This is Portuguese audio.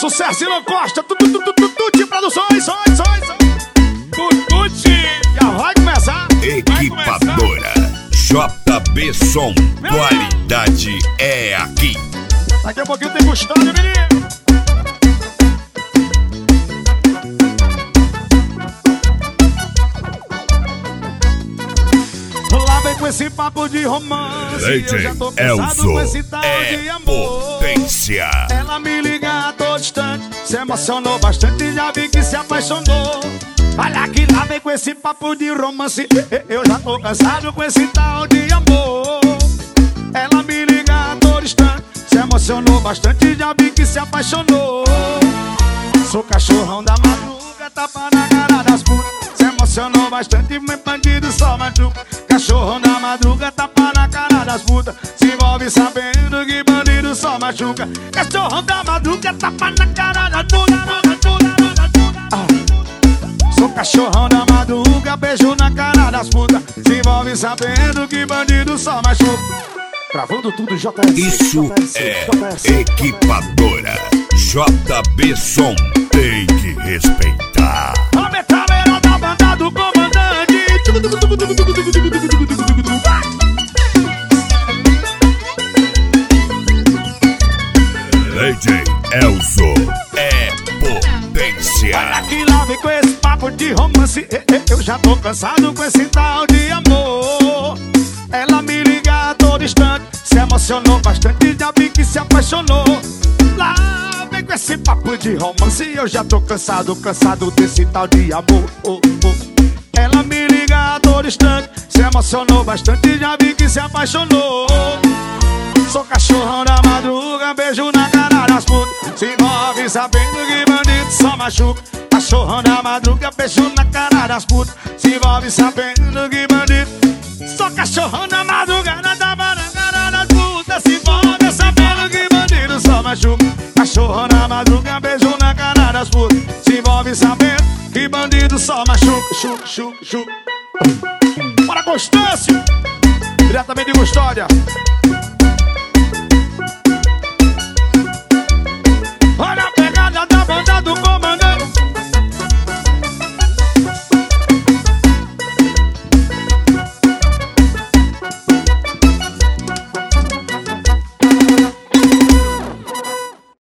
Sucesso e não Costa, Tuti Produções, Tuti, já vai começar. Equipadora JB Som, qualidade é aqui. Daqui a pouquinho tem Gustavo, menino. Lá vem com esse papo de romance, eu já tô cansado com esse tal de amor. Potência. Ela me liga a todo instante, se emocionou bastante, já vi que se apaixonou. Olha que lá vem com esse papo de romance, eu já tô cansado com esse tal de amor. Ela me liga a todo instante, se emocionou bastante, já vi que se apaixonou. Sou cachorrão da madruga, tapa na cara das putas. Se emocionou bastante, meu bandido só machuca. Cachorrão da madruga, tapa na cara das putas. Se envolve sabendo que bandido só machuca. Cachorrão da madruga, tapa na cara das putas. Sou cachorrão da madruga, beijo na cara das putas. Se envolve sabendo que bandido só machuca. Gravando tudo, JS. Isso é Equipadora JB Som, tem que respeitar. A metaleira da banda do comandante. DJ Elzo é potência. Olha que lá vem com esse papo de romance, eu já tô cansado com esse tal de amor. Ela me liga a todo instante, se emocionou bastante, já vi que se apaixonou. Lá vem com esse papo de romance, eu já tô cansado desse tal de amor. Ela me liga a todo instante, se emocionou bastante, já vi que se apaixonou. Sou cachorrão da madruga, beijo na cara das putas. Se envolve sabendo que bandido só machuca. Cachorrão da madruga, beijo na cara das putas. Se envolve sabendo que bandido. Sou cachorrão da madrugada, tapa na cara das putas. Se envolve sabendo que bandido só machuca. Cachorrão da madruga, beijo na cara das putas. Se envolve sabendo que bandido só machuca. Chuca. Bora, Constâncio, diretamente de Custódia.